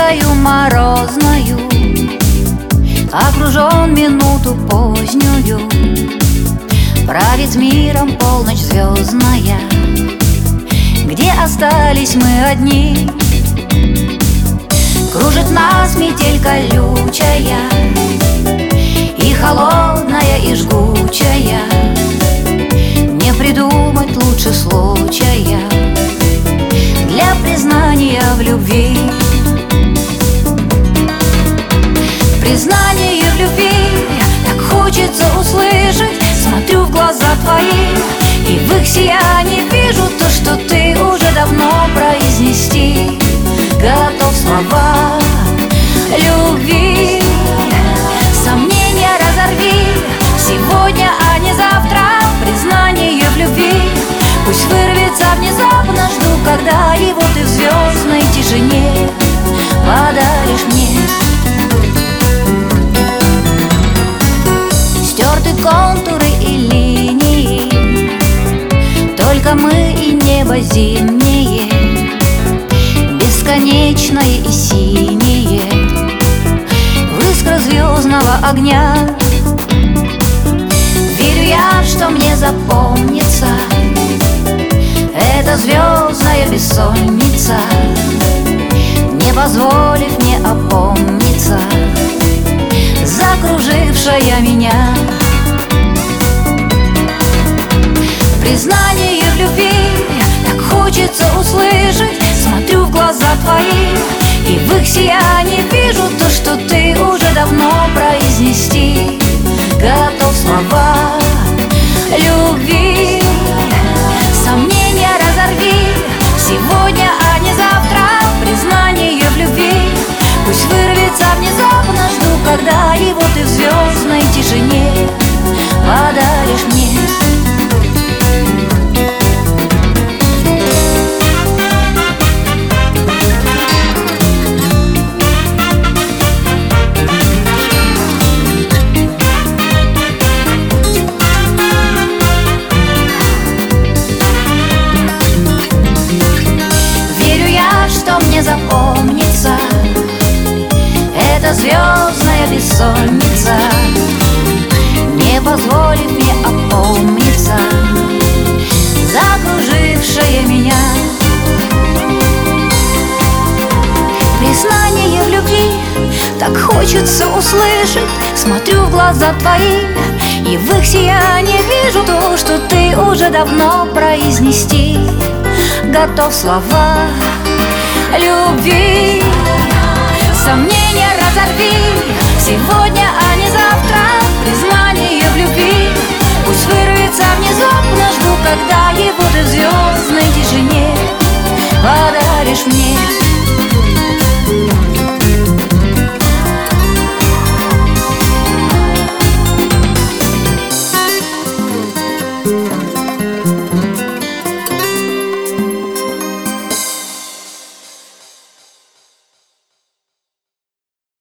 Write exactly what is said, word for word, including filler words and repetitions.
ночью морозною, окружен минуту позднюю, правит миром полночь звездная, где остались мы одни. Кружит нас метель колючая, и холодная, и жгучая. Не придумать лучше случая для признания в любви. Признание в любви так хочется услышать. Смотрю в глаза твои, и в их сиянии вижу то, что ты уже давно произнести готов слова любви. Сомнения разорви сегодня, а не завтра. Признание в любви пусть вырвется внезапно. Жду, когда его ты в звездной тишине подаришь мне. Стерты контуры и линии, только мы и небо зимнее, бесконечное и синее, в искрах звездного огня. Верю я, что мне запомнится эта звездная бессонница, не позволив мне опомниться, закружившая меня. Признание в любви так хочется услышать. Смотрю в глаза твои, и в их сиянии вижу то, что ты уже давно произнести готов слова любви. Сомнения разорви сегодня, а не завтра. Признание в любви пусть вырвется внезапно. Жду, когда его ты в звездной тишине подаришь мне. Мне запомнится эта звездная бессонница, не позволив мне опомниться, закружившая меня. Признание в любви так хочется услышать. Смотрю в глаза твои, и в их сиянии вижу то, что ты уже давно произнести готов слова любви. Сомнения разорви сегодня, а не завтра. Признание в любви